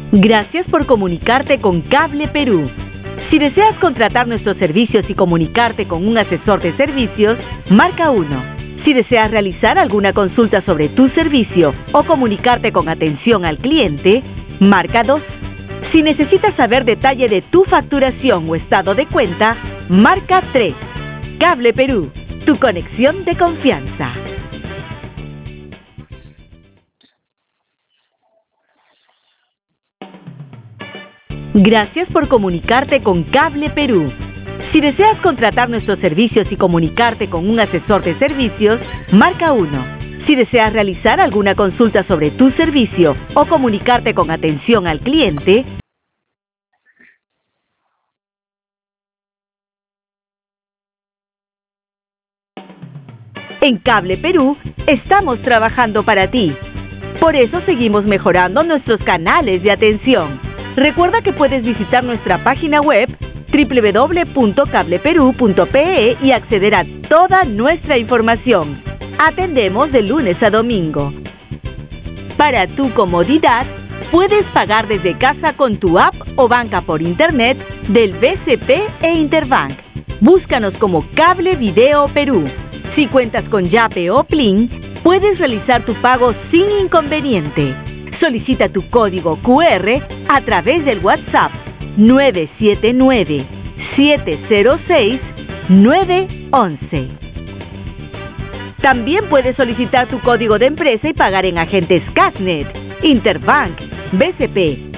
Gracias por comunicarte con Cable Perú. Si deseas contratar nuestros servicios y comunicarte con un asesor de servicios, marca 1. Si deseas realizar alguna consulta sobre tu servicio o comunicarte con atención al cliente, marca 2. Si necesitas saber detalle de tu facturación o estado de cuenta, marca 3. Cable Perú, tu conexión de confianza. Gracias por comunicarte con Cable Perú. Si deseas contratar nuestros servicios y comunicarte con un asesor de servicios, marca 1. Si deseas realizar alguna consulta sobre tu servicio o comunicarte con atención al cliente, en Cable Perú estamos trabajando para ti. Por eso seguimos mejorando nuestros canales de atención. Recuerda que puedes visitar nuestra página web www.cableperu.pe y acceder a toda nuestra información. Atendemos de lunes a domingo. Para tu comodidad, puedes pagar desde casa con tu app o banca por internet del BCP e Interbank. Búscanos como Cable Video Perú. Si cuentas con Yape o Plin, puedes realizar tu pago sin inconveniente. Solicita tu código QR a través del WhatsApp 979-706-911. También puedes solicitar tu código de empresa y pagar en agentes Casnet, Interbank, BCP,